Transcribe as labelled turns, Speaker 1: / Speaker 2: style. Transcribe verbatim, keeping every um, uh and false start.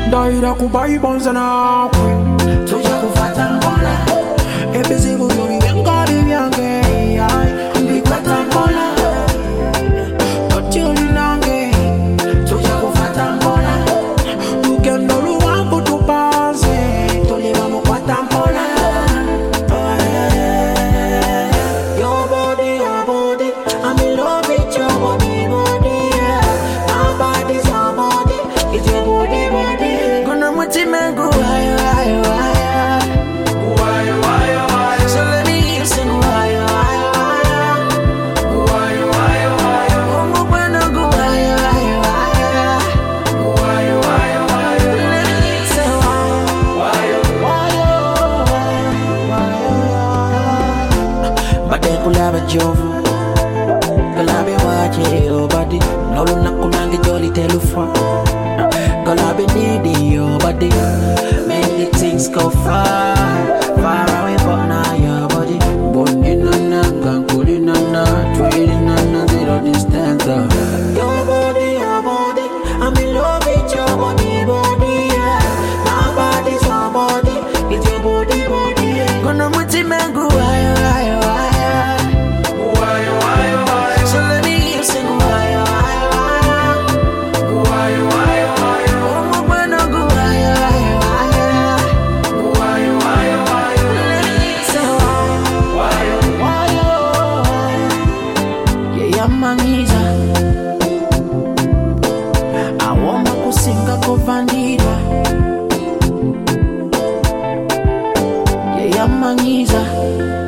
Speaker 1: Daira kubai bonza na kwe
Speaker 2: Tuja kufata mbola
Speaker 1: Ebezi kuzuri venga bivyange
Speaker 2: Ndikwata mbola
Speaker 1: Toti nange
Speaker 2: Tuja kufata mbola
Speaker 1: Lugendo luwambu tupanze
Speaker 2: Tuliwa mukwata mbola Your body, your body I'm in love with your body, body yeah. My body's your body It's your body, body
Speaker 1: Gonna mutimengu ayo ayo ayo
Speaker 2: Why, why, why
Speaker 1: So let me hear you sing why why why
Speaker 2: Why, why, why
Speaker 1: Mungu bwana gu why why why
Speaker 2: Why, why, why
Speaker 1: Let me hear you say why Bade kulaba jovu Galabe waje your body Nolu nakumangi jolly telufa Galabe needy your body Make the things go far Far away but now your body Boni nana, kankuli nana Tweedy nana, zero distance uh.
Speaker 2: Your body, your body I'm in love with your body, body yeah. My body's your body It's your body, body yeah.
Speaker 1: Gonna muti mengu ayo ayo ayo
Speaker 2: Why, why, why
Speaker 1: So let me hear you sing ayo ayo ayo
Speaker 2: Why, why, why
Speaker 1: Mungu bwana gu ayo ayo ayo
Speaker 2: Why, why, why
Speaker 1: Let me hear you say why
Speaker 2: Why,
Speaker 1: Yeah, yamangiza awoma kusinga kovandira Yeah, yamangiza